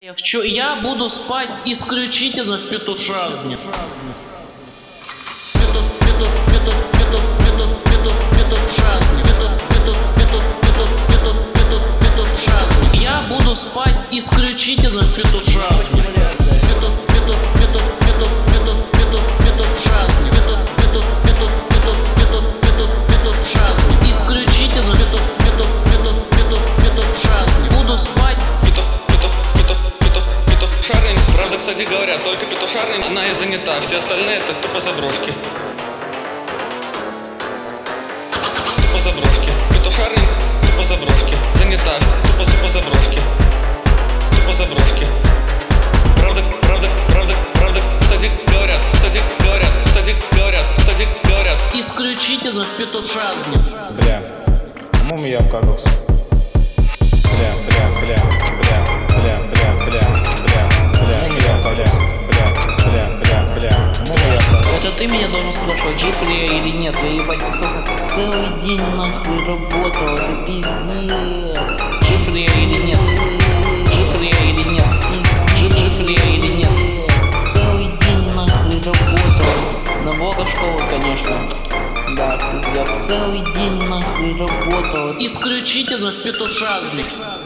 Я буду спать исключительно в петушарне. Я буду спать исключительно в петушарне. Исключительно буду спать. Петушарня, правда, кстати говоря, только петушарня, она и занята, все остальные это тупо заброшки. Тупо заброшки. Петушарня, тупо заброшки. Занята, тупо заброшки. Тупо заброшки. Правда, кстати говорят. Исключительно в петушарне. Бля, по-моему, я обкакался. Бля. Это ты меня должен спрашивать, жив ли я или нет. Я ебать столько целый день нахуй работал, это пиздец. Жив ли я или нет? Жив ли я или нет? Жив ли я или нет? Целый день нахуй работал. На Бога школы, конечно. Да, пиздец. Целый день нахуй работал. Исключительно в петушарник.